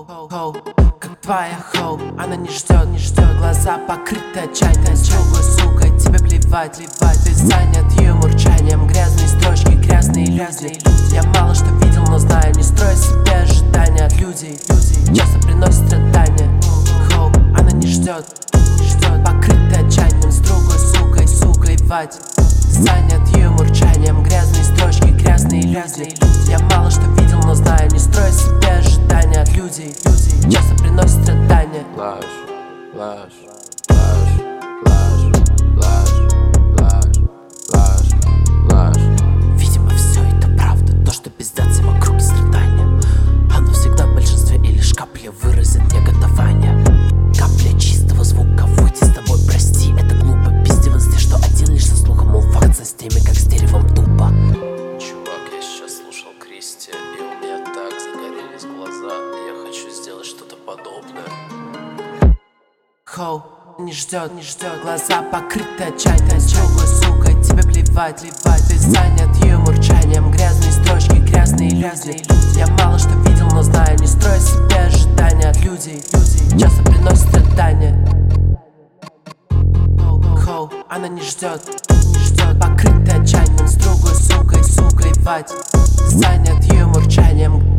Как твоя хоу, она не ждет, глаза покрыты отчаянной другой сукой, тебе плевать, ты занят ее мурчанием. Грязные строчки, грязные иллюзии. Я мало что видел, но знаю, не строй себе ожидания от людей. Часто приносит страдания. Она не ждет, покрыты отчаянием с другой сукой, вать. Занят ее мурчанием. Грязные строчки, грязные иллюзии. Я мало что видел, но знаю, не строй себе ожидания от людей. Часто приносит страдания. Ложь, ложь, ложь, ложь, ложь, ложь, ложь, ложь. Видимо, все это правда, то, что пиздят все вокруг и страдания. Оно всегда в большинстве, и лишь капля выразит негодование. Капля чистого звука, выйти с тобой, прости, это глупо. Пиздец здесь, что один лишь со слухом, мол, факт с теми, как с деревом тупо. Чувак, я сейчас слушал Кристи, и у меня так загорелись глаза. Я хочу сделать что-то подобное. Не ждет, глаза покрыты отчаянной другой сукой, тебе плевать, ты занят ее мурчанием. Грязные строчки, грязные иллюзии. Я мало что видел, но знаю, не строй себе ожидания от людей. Часто приносит страдания. Она не ждет, покрыты отчаянием с другой сукой, вать. Занят ее мурчанием.